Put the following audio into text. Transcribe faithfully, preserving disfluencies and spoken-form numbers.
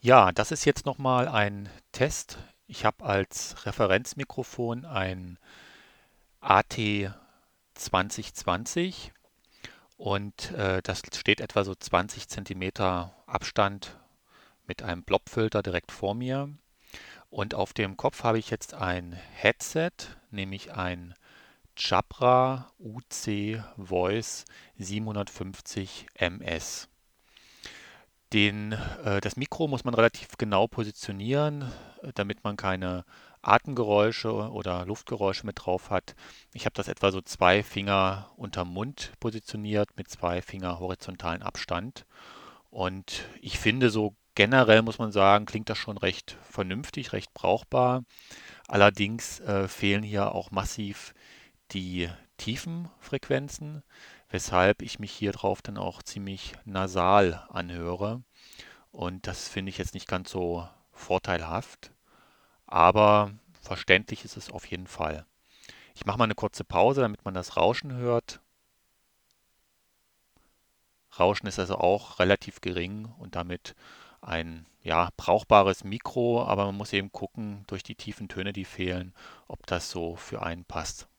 Ja, das ist jetzt nochmal ein Test. Ich habe als Referenzmikrofon ein A T zwanzig zwanzig und äh, das steht etwa so zwanzig Zentimeter Abstand mit einem Blobfilter direkt vor mir. Und auf dem Kopf habe ich jetzt ein Headset, nämlich ein Jabra U C Voice siebenhundertfünfzig M S. Den, äh, das Mikro muss man relativ genau positionieren, äh, damit man keine Atemgeräusche oder Luftgeräusche mit drauf hat. Ich habe das etwa so zwei Finger unterm Mund positioniert mit zwei Finger horizontalen Abstand. Und ich finde, so generell muss man sagen, klingt das schon recht vernünftig, recht brauchbar. Allerdings äh, fehlen hier auch massiv die tiefen Frequenzen, weshalb ich mich hier drauf dann auch ziemlich nasal anhöre. Und das finde ich jetzt nicht ganz so vorteilhaft, aber verständlich ist es auf jeden Fall. Ich mache mal eine kurze Pause, damit man das Rauschen hört. Rauschen ist also auch relativ gering und damit ein ja, brauchbares Mikro, aber man muss eben gucken, durch die tiefen Töne, die fehlen, ob das so für einen passt.